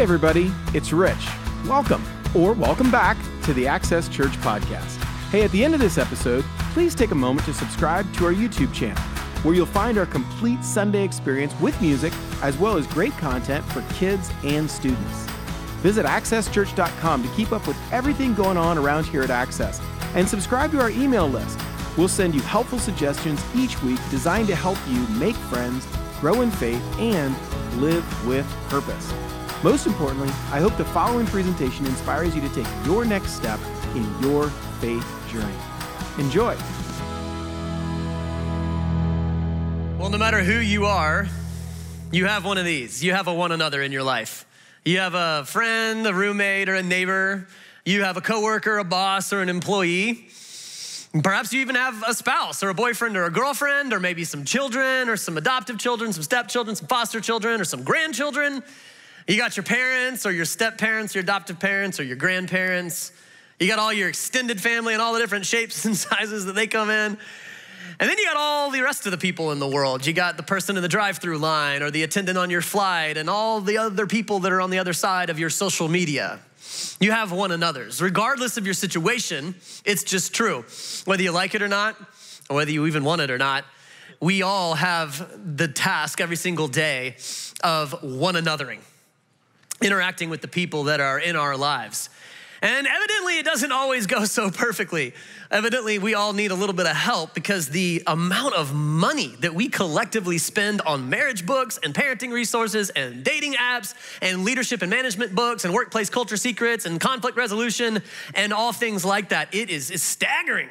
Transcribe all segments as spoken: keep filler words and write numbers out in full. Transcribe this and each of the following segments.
everybody, it's Rich. Welcome, or welcome back to the Access Church podcast. Hey, at the end of this episode, please take a moment to subscribe to our YouTube channel, where you'll find our complete Sunday experience with music, as well as great content for kids and students. Visit access church dot com to keep up with everything going on around here at Access, and subscribe to our email list. We'll send you helpful suggestions each week designed to help you make friends, grow in faith, and live with purpose. Most importantly, I hope the following presentation inspires you to take your next step in your faith journey. Enjoy. Well, no matter who you are, you have one of these. You have a one another in your life. You have a friend, a roommate, or a neighbor. You have a coworker, a boss, or an employee. And perhaps you even have a spouse or a boyfriend or a girlfriend, or maybe some children or some adoptive children, some stepchildren, some foster children, or some grandchildren. You got your parents or your step-parents, your adoptive parents or your grandparents. You got all your extended family and all the different shapes and sizes that they come in. And then you got all the rest of the people in the world. You got the person in the drive-through line or the attendant on your flight and all the other people that are on the other side of your social media. You have one another's. Regardless of your situation, it's just true. Whether you like it or not, or whether you even want it or not, we all have the task every single day of one anothering, interacting with the people that are in our lives. And evidently, it doesn't always go so perfectly. Evidently, we all need a little bit of help because the amount of money that we collectively spend on marriage books and parenting resources and dating apps and leadership and management books and workplace culture secrets and conflict resolution and all things like that, it is, is staggering.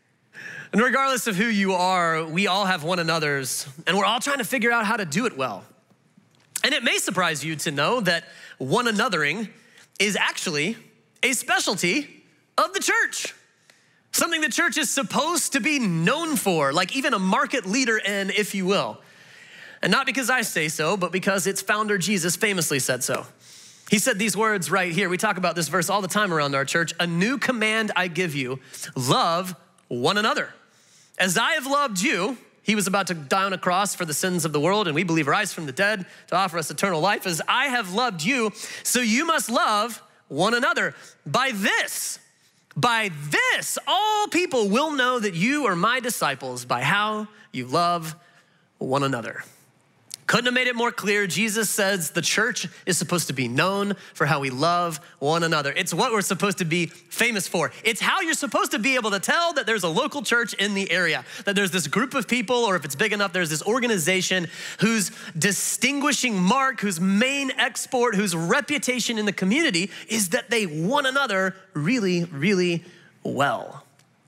And regardless of who you are, we all have one another's, and we're all trying to figure out how to do it well. And it may surprise you to know that one anothering is actually a specialty of the church. Something the church is supposed to be known for, like even a market leader in, if you will. And not because I say so, but because its founder, Jesus, famously said so. He said these words right here. We talk about this verse all the time around our church. A new command I give you, love one another. As I have loved you, he was about to die on a cross for the sins of the world, and we believe rise from the dead to offer us eternal life. As I have loved you, so you must love one another. By this, by this, all people will know that you are my disciples by how you love one another. Couldn't have made it more clear. Jesus says the church is supposed to be known for how we love one another. It's what we're supposed to be famous for. It's how you're supposed to be able to tell that there's a local church in the area, that there's this group of people, or if it's big enough, there's this organization whose distinguishing mark, whose main export, whose reputation in the community is that they one another really, really well.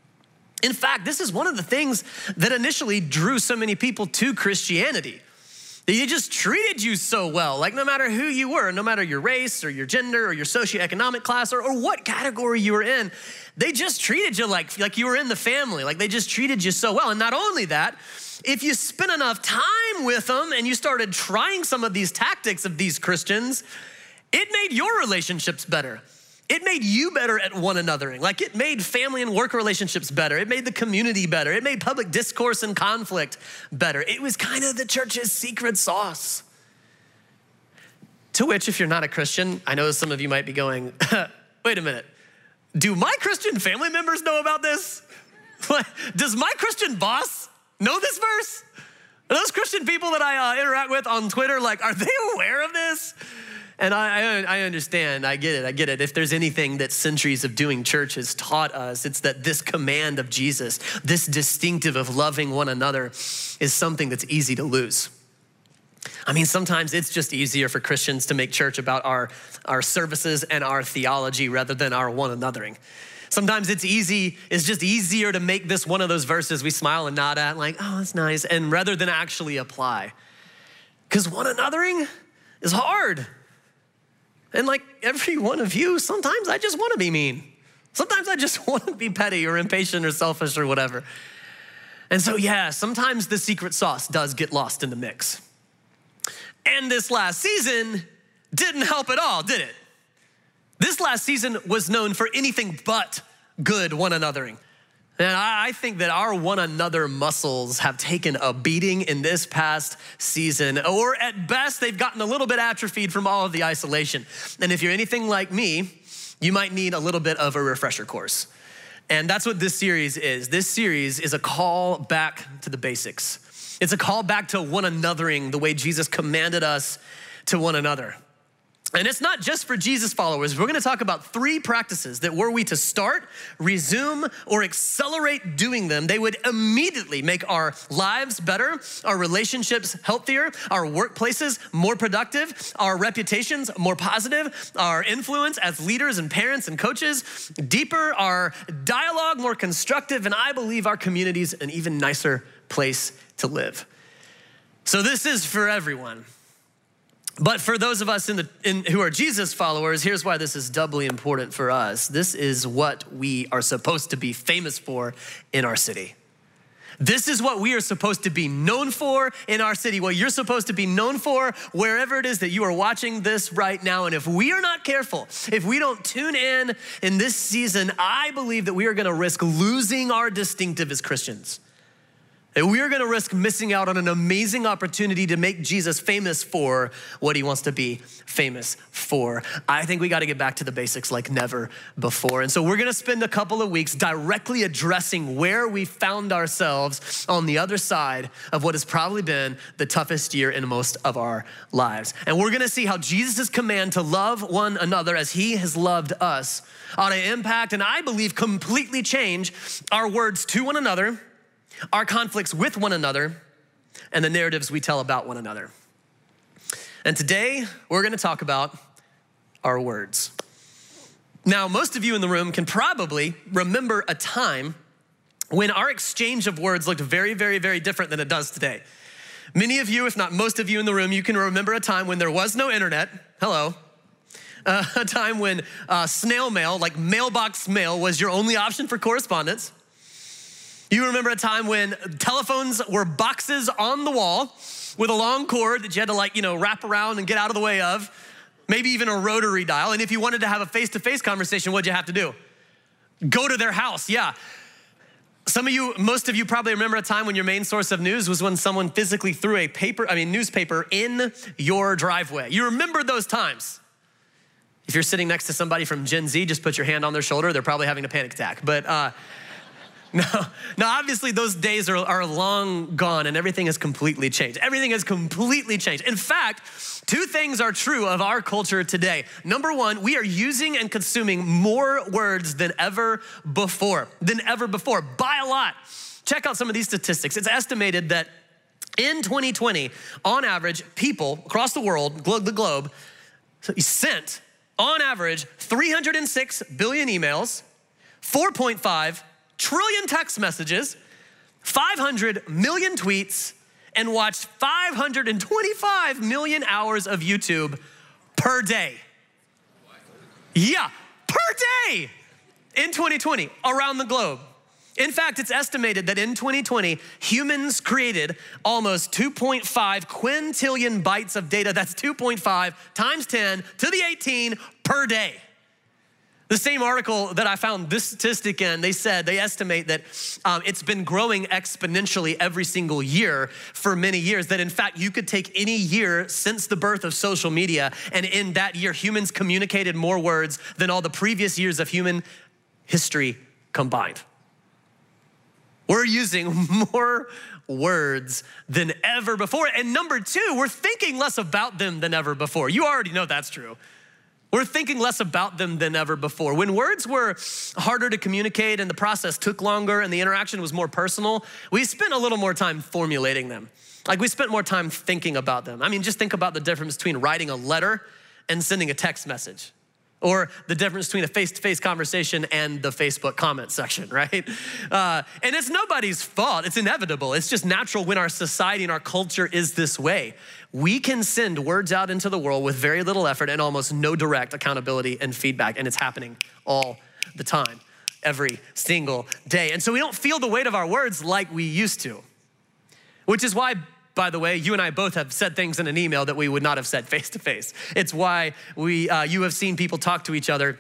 In fact, this is one of the things that initially drew so many people to Christianity. They just treated you so well, like no matter who you were, no matter your race or your gender or your socioeconomic class or, or what category you were in, they just treated you like, like you were in the family, like they just treated you so well. And not only that, if you spent enough time with them and you started trying some of these tactics of these Christians, it made your relationships better. It made you better at one anothering. Like it made family and work relationships better. It made the community better. It made public discourse and conflict better. It was kind of the church's secret sauce. To which, if you're not a Christian, I know some of you might be going, wait a minute. Do my Christian family members know about this? Does my Christian boss know this verse? Are those Christian people that I uh, interact with on Twitter, like, are they aware of this? And I, I understand, I get it, I get it. If there's anything that centuries of doing church has taught us, it's that this command of Jesus, this distinctive of loving one another, is something that's easy to lose. I mean, sometimes it's just easier for Christians to make church about our, our services and our theology rather than our one anothering. Sometimes it's easy, it's just easier to make this one of those verses we smile and nod at, like, oh, that's nice, and rather than actually apply. Because one anothering is hard. And like every one of you, sometimes I just want to be mean. Sometimes I just want to be petty or impatient or selfish or whatever. And so, yeah, sometimes the secret sauce does get lost in the mix. And this last season didn't help at all, did it? This last season was known for anything but good one anothering. And I think that our one another muscles have taken a beating in this past season, or at best, they've gotten a little bit atrophied from all of the isolation. And if you're anything like me, you might need a little bit of a refresher course. And that's what this series is. This series is a call back to the basics. It's a call back to one anothering the way Jesus commanded us to one another. And it's not just for Jesus followers. We're gonna talk about three practices that were we to start, resume, or accelerate doing them, they would immediately make our lives better, our relationships healthier, our workplaces more productive, our reputations more positive, our influence as leaders and parents and coaches deeper, our dialogue more constructive, and I believe our communities an even nicer place to live. So this is for everyone. But for those of us in the in, who are Jesus followers, here's why this is doubly important for us. This is what we are supposed to be famous for in our city. This is what we are supposed to be known for in our city, what you're supposed to be known for wherever it is that you are watching this right now. And if we are not careful, if we don't tune in in this season, I believe that we are gonna risk losing our distinctive as Christians. And we are gonna risk missing out on an amazing opportunity to make Jesus famous for what he wants to be famous for. I think we gotta get back to the basics like never before. And so we're gonna spend a couple of weeks directly addressing where we found ourselves on the other side of what has probably been the toughest year in most of our lives. And we're gonna see how Jesus' command to love one another as he has loved us ought to impact, and I believe completely change our words to one another, our conflicts with one another, and the narratives we tell about one another. And today, we're gonna talk about our words. Now, most of you in the room can probably remember a time when our exchange of words looked very, very, very different than it does today. Many of you, if not most of you in the room, you can remember a time when there was no internet. Hello. Uh, a time when uh, snail mail, like mailbox mail, was your only option for correspondence. You remember a time when telephones were boxes on the wall with a long cord that you had to like, you know, wrap around and get out of the way of, maybe even a rotary dial. And if you wanted to have a face-to-face conversation, what'd you have to do? Go to their house, yeah. Some of you, most of you probably remember a time when your main source of news was when someone physically threw a paper, I mean newspaper in your driveway. You remember those times. If you're sitting next to somebody from Gen Z, just put your hand on their shoulder. They're probably having a panic attack. But uh, no, now obviously those days are, are long gone and everything has completely changed. Everything has completely changed. In fact, two things are true of our culture today. Number one, we are using and consuming more words than ever before, than ever before, by a lot. Check out some of these statistics. It's estimated that in twenty twenty, on average, people across the world, the globe, sent on average three hundred six billion emails, four point five trillion text messages, five hundred million tweets, and watched five hundred twenty-five million hours of YouTube per day. Yeah, per day in twenty twenty around the globe. In fact, it's estimated that in twenty twenty, humans created almost two point five quintillion bytes of data. That's two point five times ten to the eighteen per day. The same article that I found this statistic in, they said, they estimate that um, it's been growing exponentially every single year for many years, that in fact, you could take any year since the birth of social media, and in that year, humans communicated more words than all the previous years of human history combined. We're using more words than ever before. And number two, we're thinking less about them than ever before. You already know that's true. We're thinking less about them than ever before. When words were harder to communicate and the process took longer and the interaction was more personal, we spent a little more time formulating them. Like we spent more time thinking about them. I mean, just think about the difference between writing a letter and sending a text message, or the difference between a face-to-face conversation and the Facebook comment section, right? Uh, and it's nobody's fault, it's inevitable. It's just natural when our society and our culture is this way. We can send words out into the world with very little effort and almost no direct accountability and feedback, and it's happening all the time, every single day. And so we don't feel the weight of our words like we used to, which is why, by the way, you and I both have said things in an email that we would not have said face to face. It's why we, uh, you have seen people talk to each other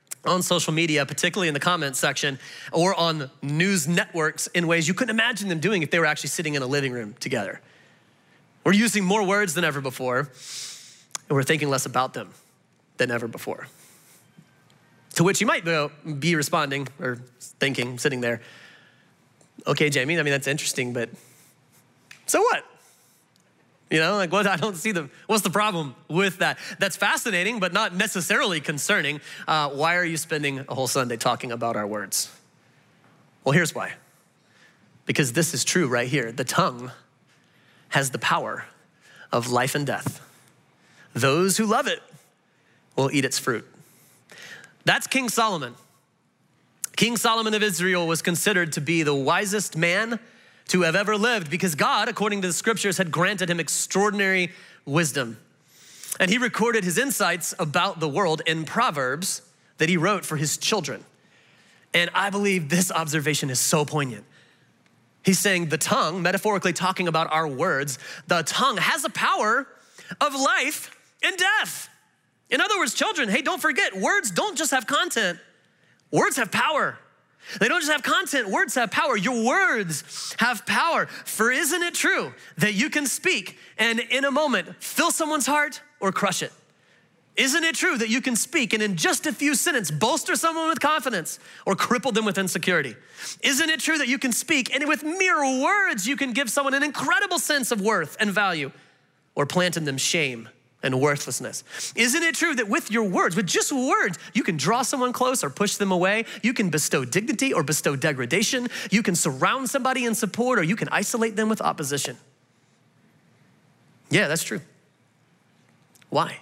on social media, particularly in the comments section, or on news networks in ways you couldn't imagine them doing if they were actually sitting in a living room together. We're using more words than ever before, and we're thinking less about them than ever before. To which you might be responding or thinking, sitting there, okay, Jamie, I mean, that's interesting, but so what? You know, like what, I don't see the, what's the problem with that? That's fascinating, but not necessarily concerning. Uh, why are you spending a whole Sunday talking about our words? Well, here's why. Because this is true right here. The tongue has the power of life and death. Those who love it will eat its fruit. That's King Solomon. King Solomon of Israel was considered to be the wisest man to have ever lived because God, according to the scriptures, had granted him extraordinary wisdom. And he recorded his insights about the world in Proverbs that he wrote for his children. And I believe this observation is so poignant. He's saying the tongue, metaphorically talking about our words, the tongue has a power of life and death. In other words, children, hey, don't forget, words don't just have content. Words have power. They don't just have content, words have power. Your words have power. For isn't it true that you can speak and in a moment fill someone's heart or crush it? Isn't it true that you can speak and in just a few sentences bolster someone with confidence or cripple them with insecurity? Isn't it true that you can speak and with mere words you can give someone an incredible sense of worth and value or plant in them shame and worthlessness? Isn't it true that with your words, with just words, you can draw someone close or push them away? You can bestow dignity or bestow degradation. You can surround somebody in support or you can isolate them with opposition. Yeah, that's true. Why?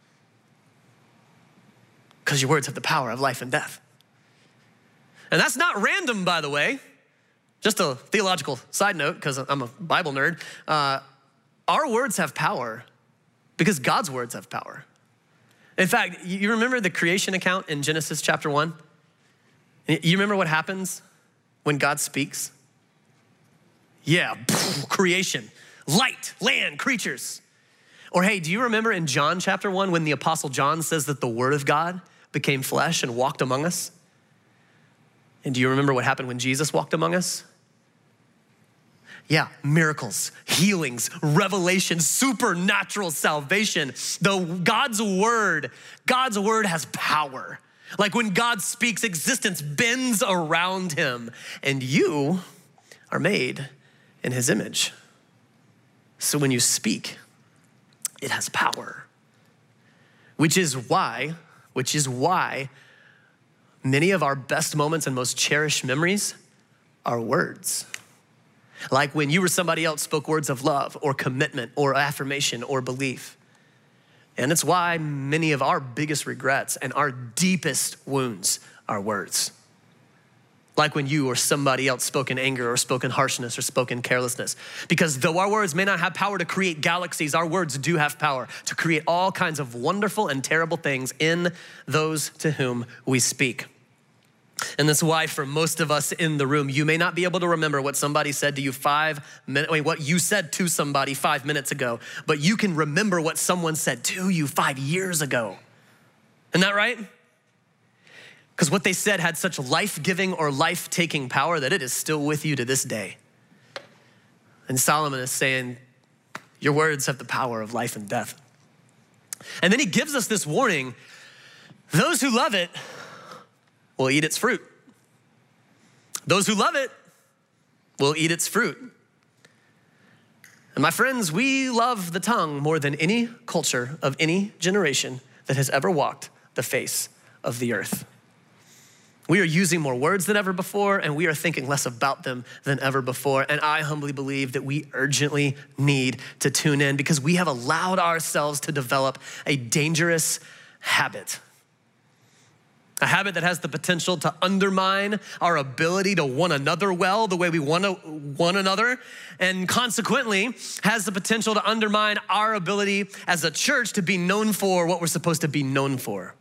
Because your words have the power of life and death. And that's not random, by the way. Just a theological side note, because I'm a Bible nerd. Uh, our words have power because God's words have power. In fact, you remember the creation account in Genesis chapter one? You remember what happens when God speaks? Yeah, creation, light, land, creatures. Or hey, do you remember in John chapter one when the apostle John says that the word of God became flesh and walked among us? And do you remember what happened when Jesus walked among us? Yeah, miracles, healings, revelation, supernatural salvation. The God's word, God's word has power. Like when God speaks, existence bends around him, and you are made in his image. So when you speak, it has power. Which is why, which is why many of our best moments and most cherished memories are words. Like when you or somebody else spoke words of love or commitment or affirmation or belief. And it's why many of our biggest regrets and our deepest wounds are words. Like when you or somebody else spoke in anger or spoke in harshness or spoke in carelessness. Because though our words may not have power to create galaxies, our words do have power to create all kinds of wonderful and terrible things in those to whom we speak. And that's why for most of us in the room, you may not be able to remember what somebody said to you five minutes, wait, what you said to somebody five minutes ago, but you can remember what someone said to you five years ago. Isn't that right? Because what they said had such life-giving or life-taking power that it is still with you to this day. And Solomon is saying, your words have the power of life and death. And then he gives us this warning, those who love it will eat its fruit. Those who love it will eat its fruit. And my friends, we love the tongue more than any culture of any generation that has ever walked the face of the earth. We are using more words than ever before, and we are thinking less about them than ever before. And I humbly believe that we urgently need to tune in because we have allowed ourselves to develop a dangerous habit. A habit that has the potential to undermine our ability to one another well the way we want to one another, and consequently has the potential to undermine our ability as a church to be known for what we're supposed to be known for.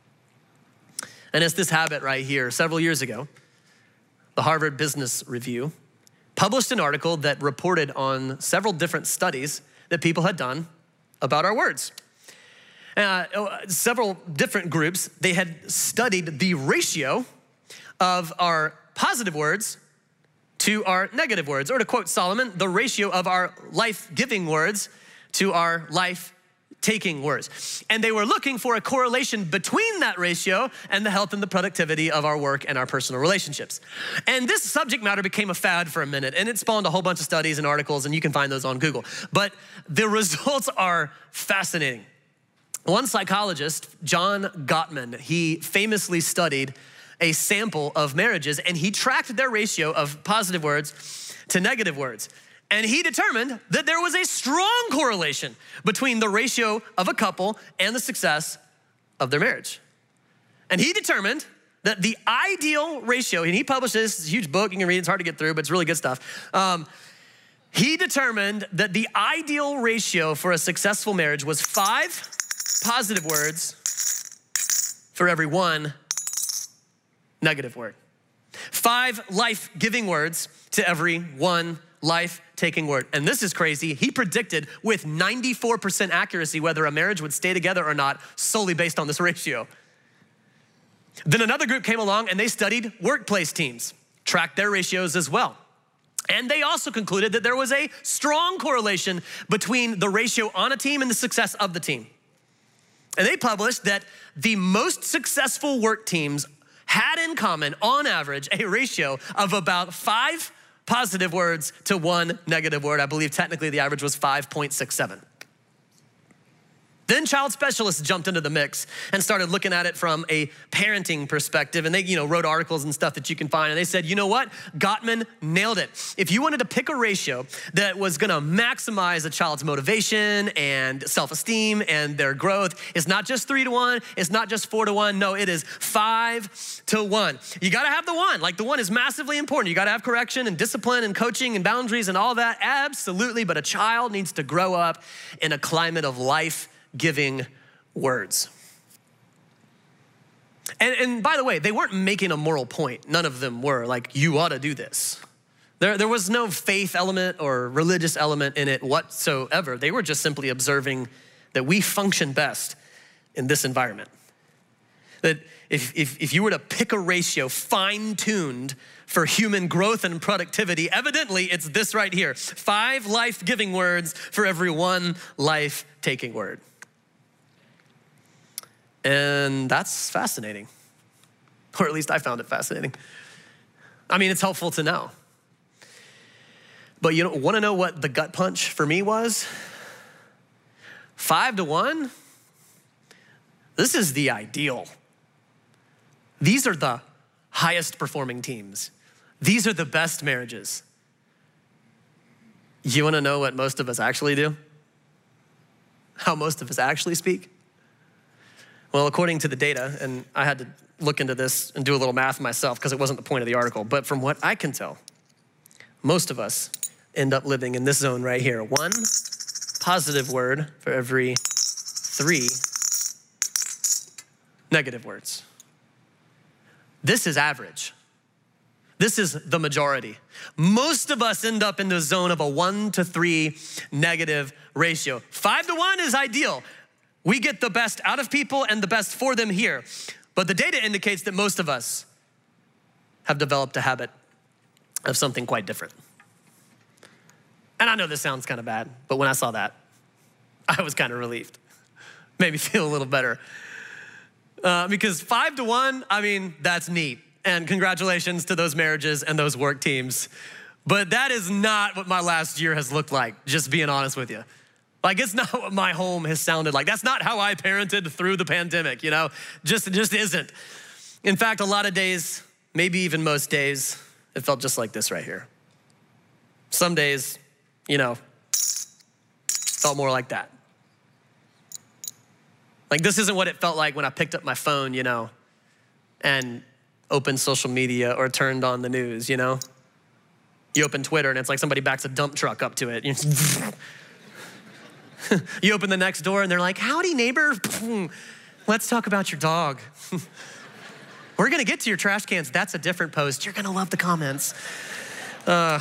And it's this habit right here. Several years ago, the Harvard Business Review published an article that reported on several different studies that people had done about our words. Uh, several different groups, they had studied the ratio of our positive words to our negative words, or to quote Solomon, the ratio of our life-giving words to our life-taking words. And they were looking for a correlation between that ratio and the health and the productivity of our work and our personal relationships. And this subject matter became a fad for a minute, and it spawned a whole bunch of studies and articles, and you can find those on Google. But the results are fascinating. One psychologist, John Gottman, he famously studied a sample of marriages, and he tracked their ratio of positive words to negative words. And he determined that there was a strong correlation between the ratio of a couple and the success of their marriage. And he determined that the ideal ratio, and he published this, it's a huge book, you can read it, it's hard to get through, but it's really good stuff. Um, he determined that the ideal ratio for a successful marriage was five positive words for every one negative word. Five life-giving words to every one life-taking word. And this is crazy. He predicted with ninety-four percent accuracy whether a marriage would stay together or not solely based on this ratio. Then another group came along and they studied workplace teams, tracked their ratios as well. And they also concluded that there was a strong correlation between the ratio on a team and the success of the team. And they published that the most successful work teams had in common, on average, a ratio of about five positive words to one negative word. I believe technically the average was five point six seven. Then child specialists jumped into the mix and started looking at it from a parenting perspective. And they, you know, wrote articles and stuff that you can find. And they said, you know what? Gottman nailed it. If you wanted to pick a ratio that was gonna maximize a child's motivation and self-esteem and their growth, it's not just three to one, it's not just four to one. No, it is five to one. You gotta have the one. Like the one is massively important. You gotta have correction and discipline and coaching and boundaries and all that. Absolutely, but a child needs to grow up in a climate of life giving words. And, and by the way, they weren't making a moral point. None of them were like, you ought to do this. There, there was no faith element or religious element in it whatsoever. They were just simply observing that we function best in this environment. That if, if, if you were to pick a ratio fine-tuned for human growth and productivity, evidently it's this right here. Five life-giving words for every one life-taking word. And that's fascinating, or at least I found it fascinating. I mean, it's helpful to know. But you don't want to know what the gut punch for me was? Five to one? This is the ideal. These are the highest performing teams. These are the best marriages. You want to know what most of us actually do? How most of us actually speak? Well, according to the data, and I had to look into this and do a little math myself because it wasn't the point of the article, but from what I can tell, most of us end up living in this zone right here. One positive word for every three negative words. This is average. This is the majority. Most of us end up in the zone of a one to three negative ratio. Five to one is ideal. We get the best out of people and the best for them here. But the data indicates that most of us have developed a habit of something quite different. And I know this sounds kind of bad, but when I saw that, I was kind of relieved. Made me feel a little better. Uh, because five to one, I mean, that's neat. And congratulations to those marriages and those work teams. But that is not what my last year has looked like, just being honest with you. Like, it's not what my home has sounded like. That's not how I parented through the pandemic, you know? Just, just isn't. In fact, a lot of days, maybe even most days, it felt just like this right here. Some days, you know, felt more like that. Like, this isn't what it felt like when I picked up my phone, you know, and opened social media or turned on the news, you know? You open Twitter and it's like somebody backs a dump truck up to it. You open the next door and they're like, howdy neighbor, let's talk about your dog. We're gonna get to your trash cans. That's a different post. You're gonna love the comments. Uh,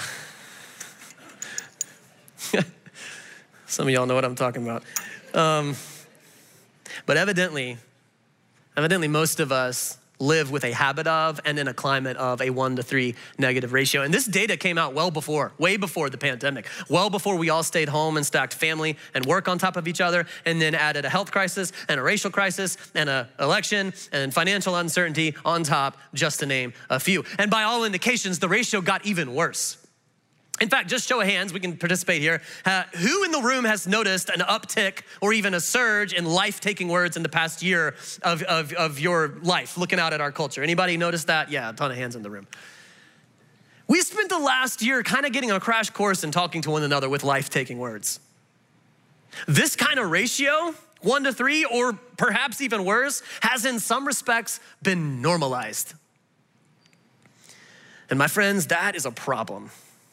some of y'all know what I'm talking about. Um, But evidently, evidently most of us live with a habit of and in a climate of a one to three negative ratio. And this data came out well before, way before the pandemic, well before we all stayed home and stacked family and work on top of each other, and then added a health crisis and a racial crisis and an election and financial uncertainty on top, just to name a few. And by all indications, the ratio got even worse. In fact, just show of hands, we can participate here. Uh, who in the room has noticed an uptick or even a surge in life-taking words in the past year of, of, of your life, looking out at our culture? Anybody notice that? Yeah, a ton of hands in the room. We spent the last year kind of getting a crash course in talking to one another with life-taking words. This kind of ratio, one to three, or perhaps even worse, has in some respects been normalized. And my friends, that is a problem.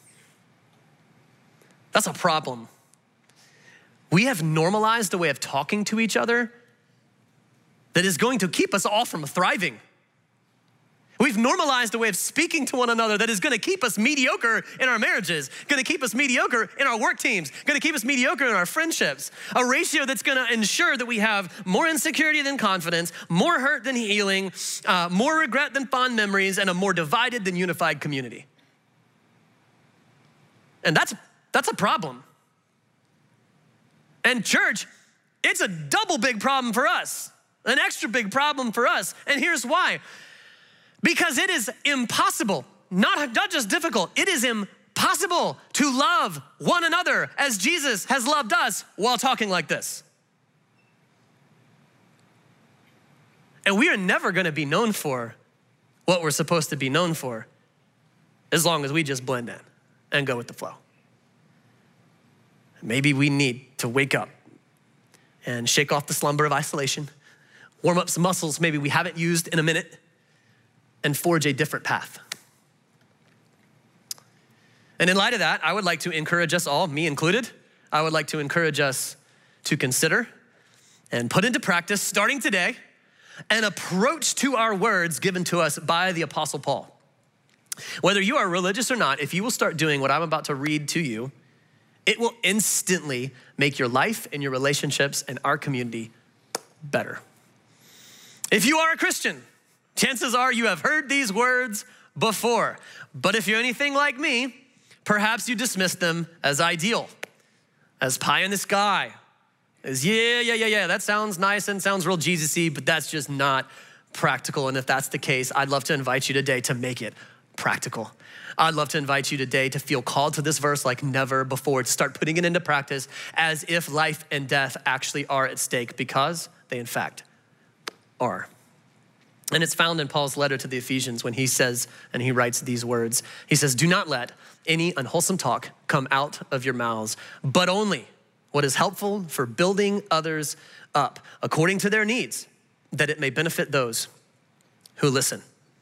That's a problem. We have normalized a way of talking to each other that is going to keep us all from thriving. We've normalized a way of speaking to one another that is gonna keep us mediocre in our marriages, gonna keep us mediocre in our work teams, gonna keep us mediocre in our friendships. A ratio that's gonna ensure that we have more insecurity than confidence, more hurt than healing, uh, more regret than fond memories, and a more divided than unified community. And that's That's a problem. And church, it's a double big problem for us, an extra big problem for us. And here's why. Because it is impossible, not, not just difficult, it is impossible to love one another as Jesus has loved us while talking like this. And we are never gonna be known for what we're supposed to be known for as long as we just blend in and go with the flow. Maybe we need to wake up and shake off the slumber of isolation, warm up some muscles maybe we haven't used in a minute, and forge a different path. And in light of that, I would like to encourage us all, me included, I would like to encourage us to consider and put into practice, starting today, an approach to our words given to us by the Apostle Paul. Whether you are religious or not, if you will start doing what I'm about to read to you, it will instantly make your life and your relationships and our community better. If you are a Christian, chances are you have heard these words before. But if you're anything like me, perhaps you dismiss them as ideal, as pie in the sky, as yeah, yeah, yeah, yeah, that sounds nice and sounds real Jesus-y, but that's just not practical. And if that's the case, I'd love to invite you today to make it practical. I'd love to invite you today to feel called to this verse like never before, to start putting it into practice as if life and death actually are at stake, because they in fact are. And it's found in Paul's letter to the Ephesians when he says, and he writes these words, he says, do not let any unwholesome talk come out of your mouths, but only what is helpful for building others up according to their needs, that it may benefit those who listen.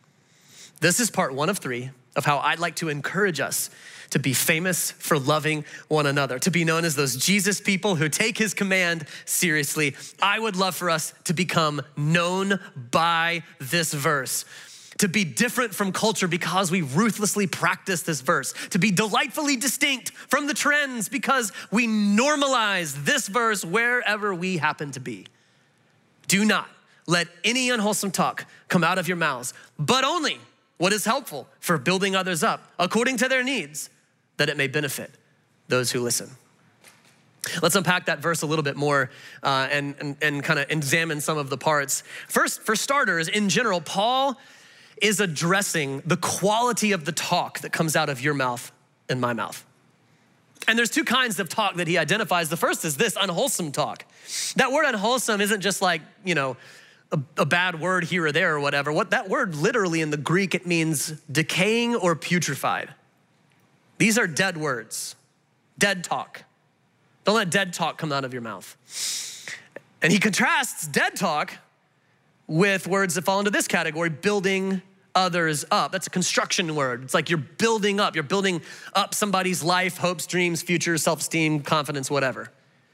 This is part one of three of how I'd like to encourage us to be famous for loving one another, to be known as those Jesus people who take his command seriously. I would love for us to become known by this verse, to be different from culture because we ruthlessly practice this verse, to be delightfully distinct from the trends because we normalize this verse wherever we happen to be. Do not let any unwholesome talk come out of your mouths, but only what is helpful for building others up according to their needs, that it may benefit those who listen. Let's unpack that verse a little bit more uh, and, and, and kind of examine some of the parts. First, for starters, in general, Paul is addressing the quality of the talk that comes out of your mouth and my mouth. And there's two kinds of talk that he identifies. The first is this, unwholesome talk. That word unwholesome isn't just like, you know, A, a bad word here or there or whatever. What that word literally in the Greek, it means decaying or putrefied. These are dead words, dead talk. Don't let dead talk come out of your mouth. And he contrasts dead talk with words that fall into this category, building others up. That's a construction word. It's like you're building up. You're building up somebody's life, hopes, dreams, future, self-esteem, confidence, whatever.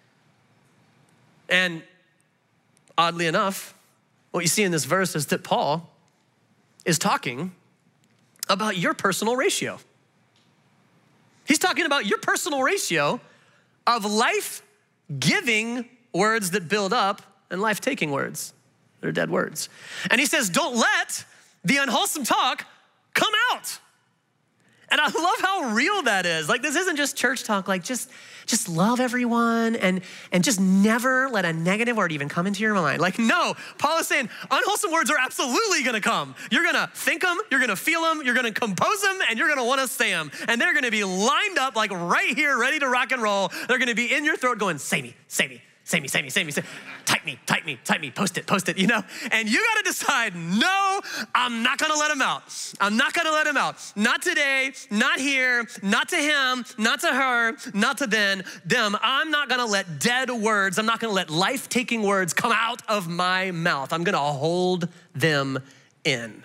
And oddly enough, what you see in this verse is that Paul is talking about your personal ratio. He's talking about your personal ratio of life-giving words that build up and life-taking words. They're dead words. And he says, don't let the unwholesome talk come out. And I love how real that is. Like, this isn't just church talk, like just, just love everyone and, and just never let a negative word even come into your mind. Like, no, Paul is saying unwholesome words are absolutely gonna come. You're gonna think them, you're gonna feel them, you're gonna compose them, and you're gonna wanna say them. And they're gonna be lined up like right here, ready to rock and roll. They're gonna be in your throat going, say me, say me. Say me, say me, say me, say me. Type me, type me, type me, post it, post it, you know? And you gotta decide, no, I'm not gonna let him out. I'm not gonna let him out. Not today, not here, not to him, not to her, not to then, them. I'm not gonna let dead words, I'm not gonna let life-taking words come out of my mouth. I'm gonna hold them in.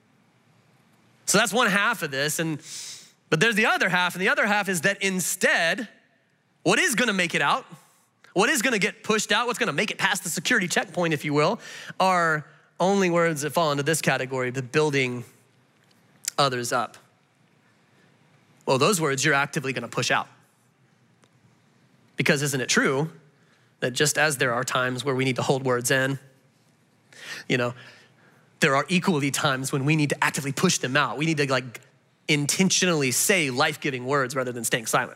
So that's one half of this, and but there's the other half, and the other half is that instead, what is gonna make it out, what is gonna get pushed out, what's gonna make it past the security checkpoint, if you will, are only words that fall into this category, the building others up. Well, those words you're actively gonna push out. Because isn't it true that just as there are times where we need to hold words in, you know, there are equally times when we need to actively push them out. We need to like intentionally say life-giving words rather than staying silent.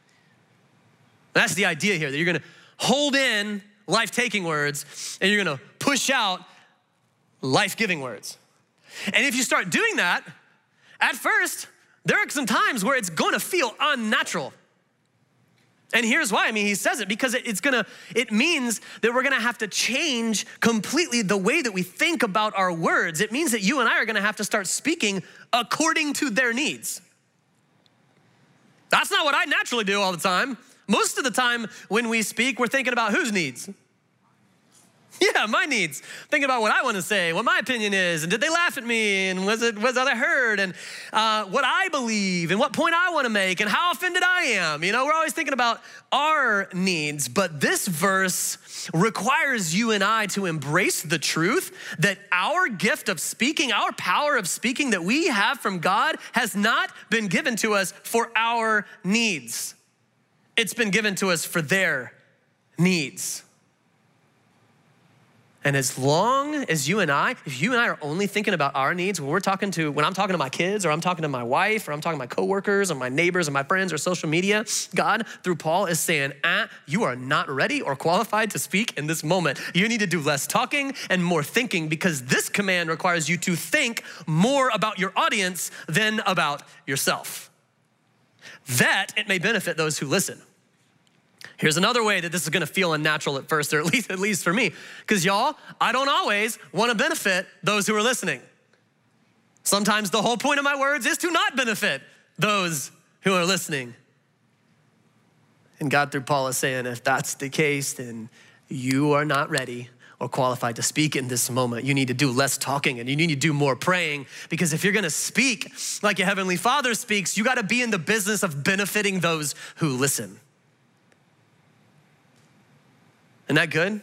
That's the idea here, that you're gonna hold in life-taking words and you're gonna push out life-giving words. And if you start doing that, at first, there are some times where it's gonna feel unnatural. And here's why. I mean, he says it because it's gonna, it means that we're gonna have to change completely the way that we think about our words. It means that you and I are gonna have to start speaking according to their needs. That's not what I naturally do all the time. Most of the time when we speak, we're thinking about whose needs? Yeah, my needs. Thinking about what I want to say, what my opinion is, and did they laugh at me, and was it was I heard, and uh, what I believe, and what point I want to make, and how offended I am. You know, we're always thinking about our needs, but this verse requires you and I to embrace the truth that our gift of speaking, our power of speaking that we have from God has not been given to us for our needs. It's been given to us for their needs. And as long as you and I, if you and I are only thinking about our needs, when we're talking to, when I'm talking to my kids, or I'm talking to my wife, or I'm talking to my coworkers, or my neighbors, or my friends, or social media, God, through Paul, is saying, ah, you are not ready or qualified to speak in this moment. You need to do less talking and more thinking, because this command requires you to think more about your audience than about yourself. That it may benefit those who listen. Here's another way that this is gonna feel unnatural at first, or at least, at least for me. Because y'all, I don't always wanna benefit those who are listening. Sometimes the whole point of my words is to not benefit those who are listening. And God through Paul is saying, if that's the case, then you are not ready or qualified to speak in this moment. You need to do less talking and you need to do more praying, because if you're gonna speak like your Heavenly Father speaks, you gotta be in the business of benefiting those who listen. Isn't that good?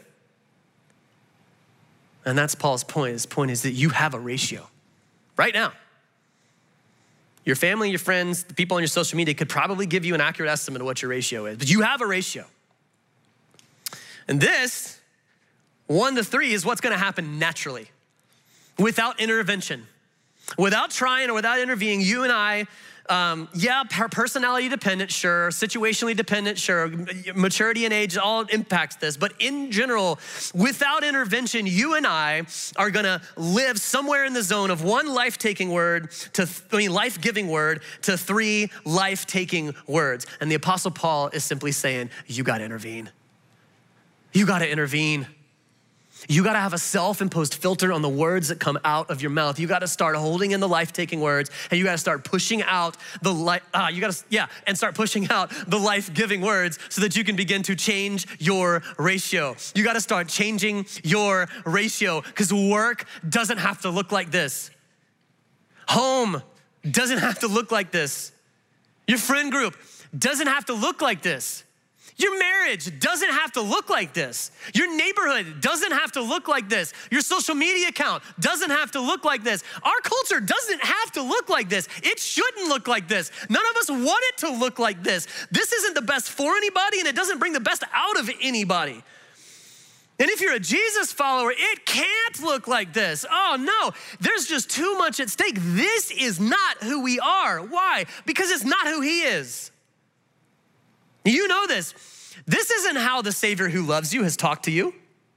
And that's Paul's point. His point is that you have a ratio right now. Your family, your friends, the people on your social media could probably give you an accurate estimate of what your ratio is, but you have a ratio. And this, one to three, is what's gonna happen naturally, without intervention. Without trying or without intervening, you and I, Um, yeah, personality dependent, sure. Situationally dependent, sure. Maturity and age all impacts this. But in general, without intervention, you and I are gonna live somewhere in the zone of one life-taking word to, I mean, life-giving word to three life-taking words. And the Apostle Paul is simply saying, you gotta intervene. You gotta intervene. You gotta have a self-imposed filter on the words that come out of your mouth. You gotta start holding in the life-taking words, and you gotta start pushing out the life, uh, you gotta, yeah, and start pushing out the life-giving words so that you can begin to change your ratio. You gotta start changing your ratio, because work doesn't have to look like this. Home doesn't have to look like this. Your friend group doesn't have to look like this. Your marriage doesn't have to look like this. Your neighborhood doesn't have to look like this. Your social media account doesn't have to look like this. Our culture doesn't have to look like this. It shouldn't look like this. None of us want it to look like this. This isn't the best for anybody, and it doesn't bring the best out of anybody. And if you're a Jesus follower, it can't look like this. Oh no, there's just too much at stake. This is not who we are. Why? Because it's not who he is. You know this. This isn't how the Savior who loves you has talked to you.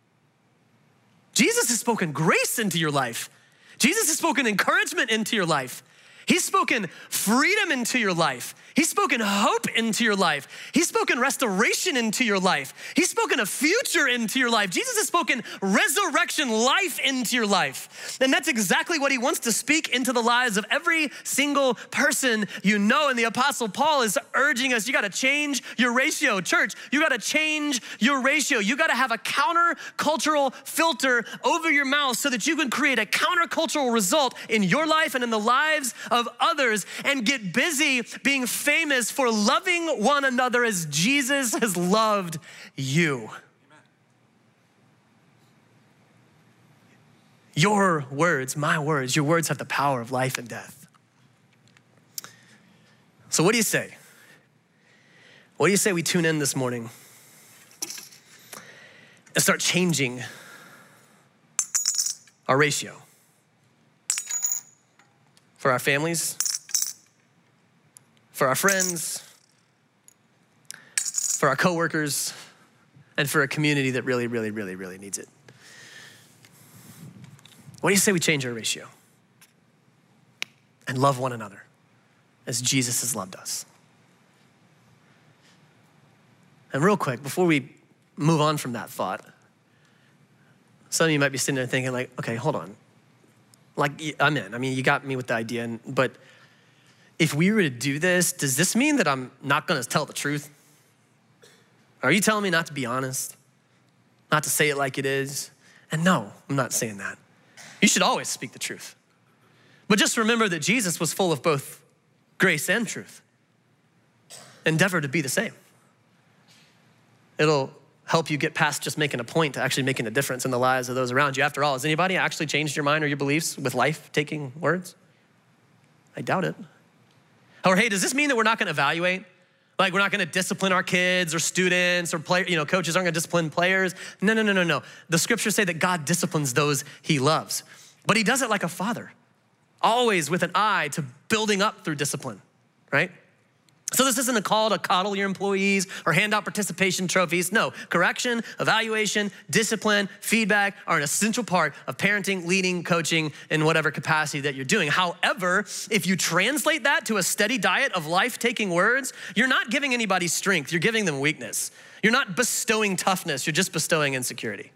Jesus has spoken grace into your life. Jesus has spoken encouragement into your life. He's spoken freedom into your life. He's spoken hope into your life. He's spoken restoration into your life. He's spoken a future into your life. Jesus has spoken resurrection life into your life. And that's exactly what he wants to speak into the lives of every single person you know. And the Apostle Paul is urging us, you gotta change your ratio. Church, you gotta change your ratio. You gotta have a counter-cultural filter over your mouth so that you can create a counter-cultural result in your life and in the lives of others, and get busy being famous for loving one another as Jesus has loved you. Amen. Your words, my words, your words have the power of life and death. So what do you say? What do you say we tune in this morning and start changing our ratio? For our families, for our friends, for our coworkers, and for a community that really, really, really, really needs it. What do you say we change our ratio and love one another as Jesus has loved us? And real quick, before we move on from that thought, some of you might be sitting there thinking like, okay, hold on. Like, I'm in. I mean, you got me with the idea, but if we were to do this, does this mean that I'm not gonna tell the truth? Are you telling me not to be honest? Not to say it like it is? And no, I'm not saying that. You should always speak the truth. But just remember that Jesus was full of both grace and truth. Endeavor to be the same. It'll help you get past just making a point to actually making a difference in the lives of those around you. After all, has anybody actually changed your mind or your beliefs with life-taking words? I doubt it. Or hey, does this mean that we're not gonna evaluate? Like we're not gonna discipline our kids or students or play, you know, coaches aren't gonna discipline players? No, no, no, no, no. The scriptures say that God disciplines those he loves, but he does it like a father, always with an eye to building up through discipline, right? So this isn't a call to coddle your employees or hand out participation trophies. No, correction, evaluation, discipline, feedback are an essential part of parenting, leading, coaching in whatever capacity that you're doing. However, if you translate that to a steady diet of life-taking words, you're not giving anybody strength, you're giving them weakness. You're not bestowing toughness, you're just bestowing insecurity.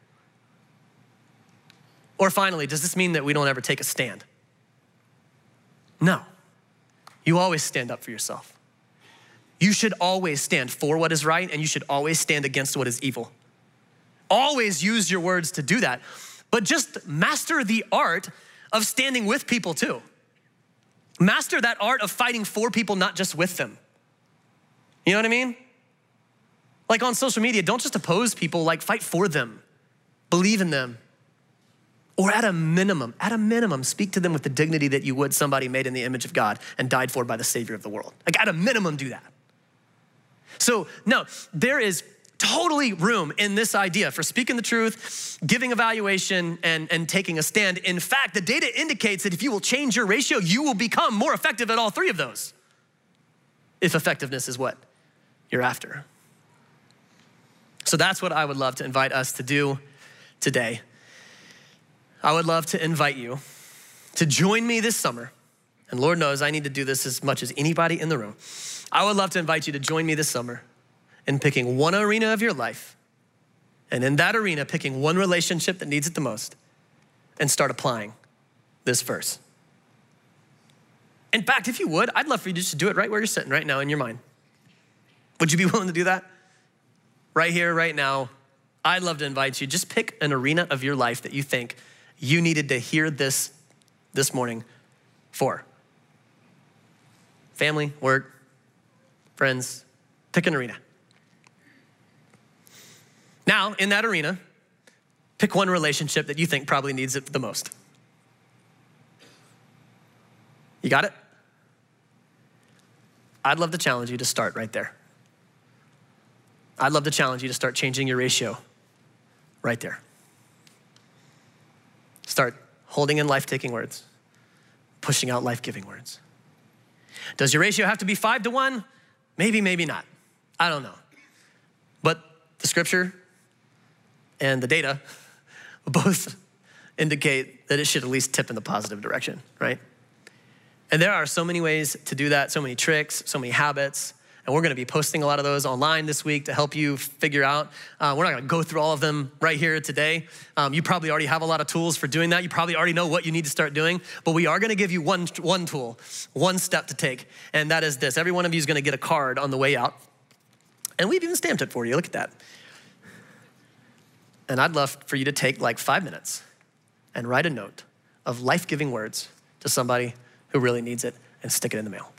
Or finally, does this mean that we don't ever take a stand? No, you always stand up for yourself. You should always stand for what is right, and you should always stand against what is evil. Always use your words to do that, but just master the art of standing with people too. Master that art of fighting for people, not just with them. You know what I mean? Like on social media, don't just oppose people, like fight for them, believe in them. Or at a minimum, at a minimum, speak to them with the dignity that you would somebody made in the image of God and died for by the Savior of the world. Like at a minimum, do that. So no, there is totally room in this idea for speaking the truth, giving evaluation, and, and taking a stand. In fact, the data indicates that if you will change your ratio, you will become more effective at all three of those, if effectiveness is what you're after. So that's what I would love to invite us to do today. I would love to invite you to join me this summer. And Lord knows I need to do this as much as anybody in the room. I would love to invite you to join me this summer in picking one arena of your life, and in that arena, picking one relationship that needs it the most, and start applying this verse. In fact, if you would, I'd love for you to just do it right where you're sitting right now in your mind. Would you be willing to do that? Right here, right now. I'd love to invite you, just pick an arena of your life that you think you needed to hear this this morning for. Family, work, friends, pick an arena. Now, in that arena, pick one relationship that you think probably needs it the most. You got it? I'd love to challenge you to start right there. I'd love to challenge you to start changing your ratio right there. Start holding in life-taking words, pushing out life-giving words. Does your ratio have to be five to one? Maybe, maybe not. I don't know. But the scripture and the data both indicate that it should at least tip in the positive direction, right? And there are so many ways to do that, so many tricks, so many habits. And we're gonna be posting a lot of those online this week to help you figure out. Uh, we're not gonna go through all of them right here today. Um, you probably already have a lot of tools for doing that. You probably already know what you need to start doing, but we are gonna give you one, one tool, one step to take, and that is this. Every one of you is gonna get a card on the way out, and we've even stamped it for you, look at that. And I'd love for you to take like five minutes and write a note of life-giving words to somebody who really needs it and stick it in the mail.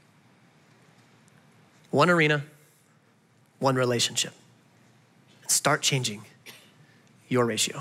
One arena, one relationship. And start changing your ratio.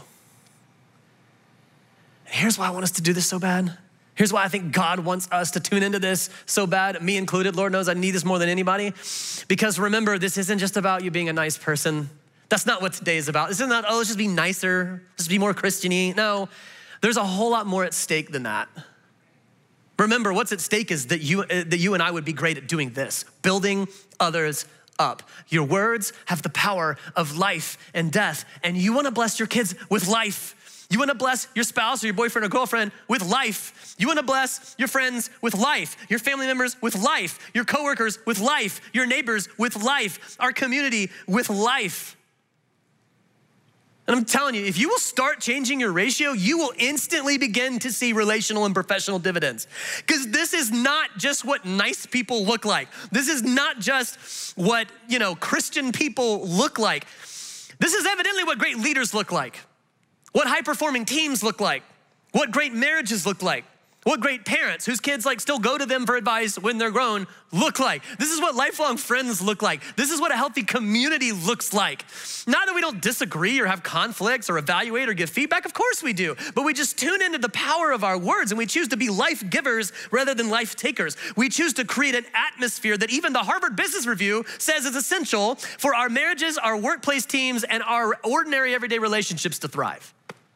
And here's why I want us to do this so bad. Here's why I think God wants us to tune into this so bad, me included. Lord knows I need this more than anybody. Because remember, this isn't just about you being a nice person. That's not what today is about. This is not, oh, let's just be nicer, just be more Christian-y. No, there's a whole lot more at stake than that. Remember, what's at stake is that you, uh, that you and I would be great at doing this, building others up. Your words have the power of life and death, and you wanna bless your kids with life. You wanna bless your spouse or your boyfriend or girlfriend with life. You wanna bless your friends with life, your family members with life, your coworkers with life, your neighbors with life, our community with life. And I'm telling you, if you will start changing your ratio, you will instantly begin to see relational and professional dividends. Because this is not just what nice people look like. This is not just what, you know, Christian people look like. This is evidently what great leaders look like, what high-performing teams look like, what great marriages look like, what great parents whose kids like still go to them for advice when they're grown look like. This is what lifelong friends look like. This is what a healthy community looks like. Not that we don't disagree or have conflicts or evaluate or give feedback, of course we do, but we just tune into the power of our words and we choose to be life givers rather than life takers. We choose to create an atmosphere that even the Harvard Business Review says is essential for our marriages, our workplace teams, and our ordinary everyday relationships to thrive.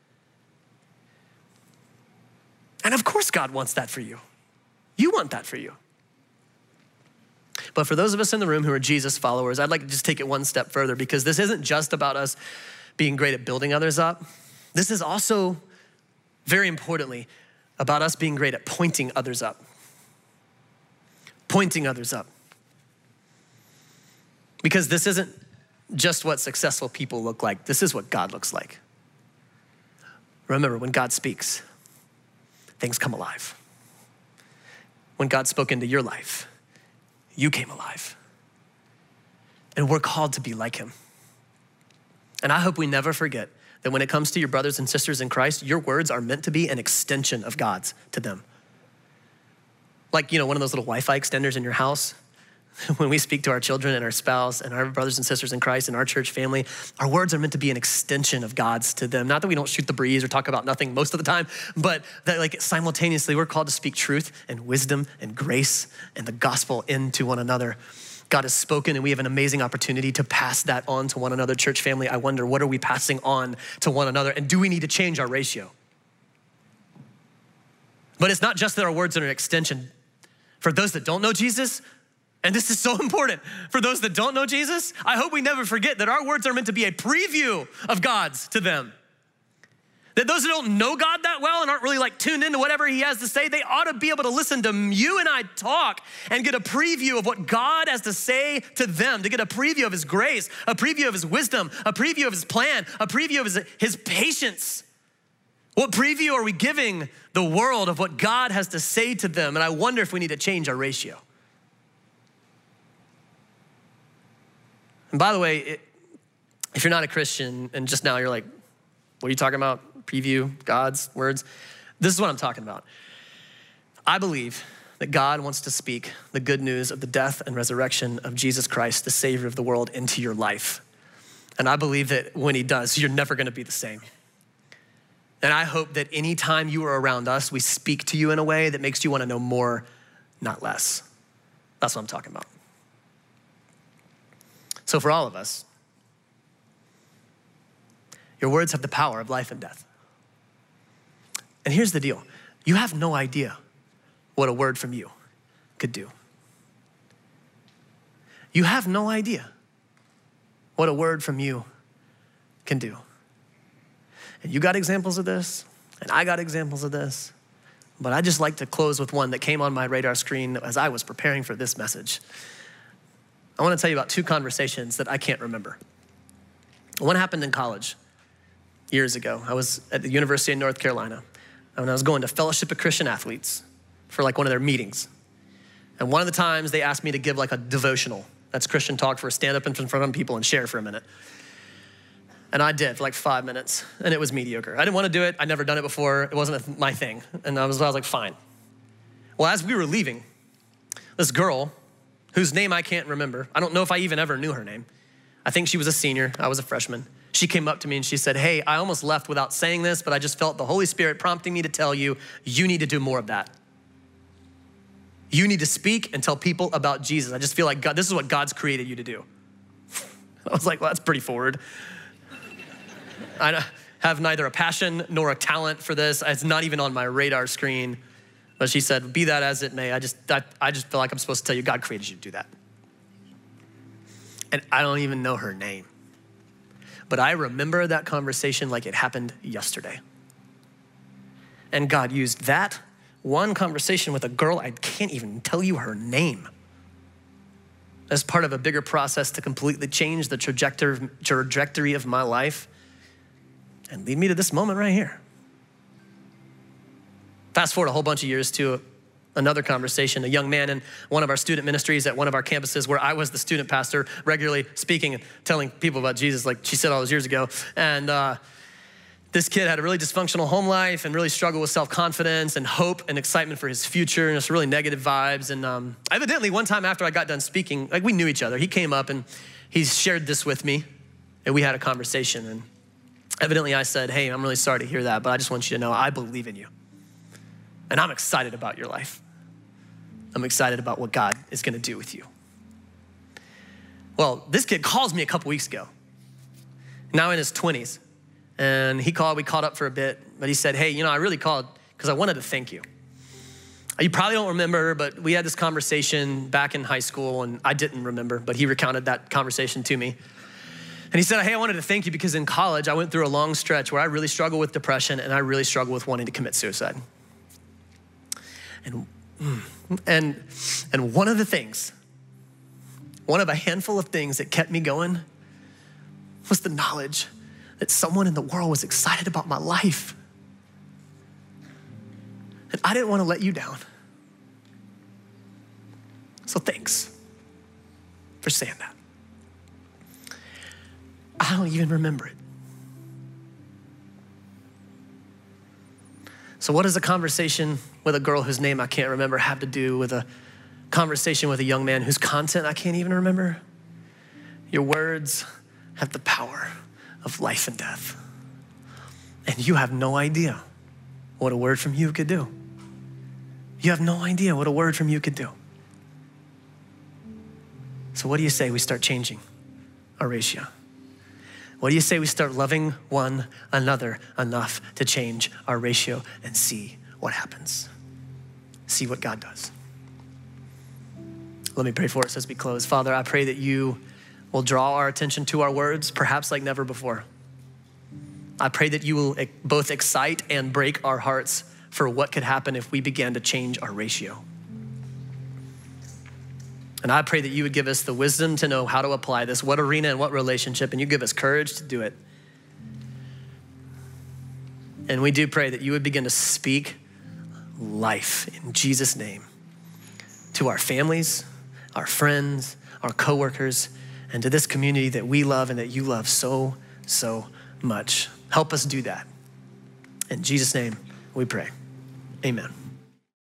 And of course God wants that for you. You want that for you. But for those of us in the room who are Jesus followers, I'd like to just take it one step further because this isn't just about us being great at building others up. This is also, very importantly, about us being great at pointing others up. Pointing others up. Because this isn't just what successful people look like. This is what God looks like. Remember, when God speaks, things come alive. When God spoke into your life, you came alive. And we're called to be like him. And I hope we never forget that when it comes to your brothers and sisters in Christ, your words are meant to be an extension of God's to them. Like, you know, one of those little Wi-Fi extenders in your house. When we speak to our children and our spouse and our brothers and sisters in Christ and our church family, our words are meant to be an extension of God's to them. Not that we don't shoot the breeze or talk about nothing most of the time, but that like simultaneously we're called to speak truth and wisdom and grace and the gospel into one another. God has spoken and we have an amazing opportunity to pass that on to one another. Church family, I wonder, what are we passing on to one another? And do we need to change our ratio? But it's not just that our words are an extension. For those that don't know Jesus, and this is so important, for those that don't know Jesus, I hope we never forget that our words are meant to be a preview of God's to them. That those who don't know God that well and aren't really like tuned into whatever he has to say, they ought to be able to listen to you and I talk and get a preview of what God has to say to them, to get a preview of his grace, a preview of his wisdom, a preview of his plan, a preview of his, his patience. What preview are we giving the world of what God has to say to them? And I wonder if we need to change our ratio. And by the way, it, if you're not a Christian and just now you're like, what are you talking about? Preview, God's words. This is what I'm talking about. I believe that God wants to speak the good news of the death and resurrection of Jesus Christ, the Savior of the world, into your life. And I believe that when he does, you're never gonna be the same. And I hope that anytime you are around us, we speak to you in a way that makes you wanna know more, not less. That's what I'm talking about. So for all of us, Your words have the power of life and death. And here's the deal. You have no idea what a word from you could do. You have no idea what a word from you can do. And you got examples of this, and I got examples of this, but I just like to close with one that came on my radar screen as I was preparing for this message. I want to tell you about two conversations that I can't remember. One happened in college years ago. I was at the University of North Carolina, and I was going to Fellowship of Christian Athletes for like one of their meetings. And one of the times they asked me to give like a devotional. That's Christian talk, for stand up in front of people and share for a minute. And I did for like five minutes, and it was mediocre. I didn't want to do it. I'd never done it before. It wasn't my thing. And I was, I was like, fine. Well, as we were leaving, this girl, whose name I can't remember, I don't know if I even ever knew her name. I think she was a senior. I was a freshman. She came up to me and she said, hey, I almost left without saying this, but I just felt the Holy Spirit prompting me to tell you, you need to do more of that. You need to speak and tell people about Jesus. I just feel like God, this is what God's created you to do. I was like, well, that's pretty forward. I have neither a passion nor a talent for this. It's not even on my radar screen. But she said, be that as it may, I just, I, I just feel like I'm supposed to tell you God created you to do that. And I don't even know her name. But I remember that conversation like it happened yesterday. And God used that one conversation with a girl, I can't even tell you her name, as part of a bigger process to completely change the trajectory, trajectory of my life and lead me to this moment right here. Fast forward a whole bunch of years to another conversation, a young man in one of our student ministries at one of our campuses where I was the student pastor, regularly speaking and telling people about Jesus, like she said all those years ago. And uh, this kid had a really dysfunctional home life and really struggled with self-confidence and hope and excitement for his future, and just really negative vibes. And um, evidently one time after I got done speaking, like we knew each other, he came up and he shared this with me, and we had a conversation. And evidently I said, hey, I'm really sorry to hear that, but I just want you to know I believe in you. And I'm excited about your life. I'm excited about what God is gonna do with you. Well, this kid calls me a couple weeks ago, now in his twenties. And he called, we caught up for a bit, but he said, hey, you know, I really called because I wanted to thank you. You probably don't remember, but we had this conversation back in high school, and I didn't remember, but he recounted that conversation to me. And he said, hey, I wanted to thank you because in college, I went through a long stretch where I really struggled with depression, and I really struggled with wanting to commit suicide. And, and, and one of the things, one of a handful of things that kept me going was the knowledge that someone in the world was excited about my life. And I didn't want to let you down. So thanks for saying that. I don't even remember it. So what does a conversation with a girl whose name I can't remember have to do with a conversation with a young man whose content I can't even remember? Your words have the power of life and death. And you have no idea what a word from you could do. You have no idea what a word from you could do. So what do you say we start changing our ratio? What do you say we start loving one another enough to change our ratio and see what happens? See what God does. Let me pray for us as we close. Father, I pray that you will draw our attention to our words, perhaps like never before. I pray that you will both excite and break our hearts for what could happen if we began to change our ratio. And I pray that you would give us the wisdom to know how to apply this, what arena and what relationship, and you give us courage to do it. And we do pray that you would begin to speak life in Jesus' name to our families, our friends, our coworkers, and to this community that we love and that you love so, so much. Help us do that. In Jesus' name we pray, amen.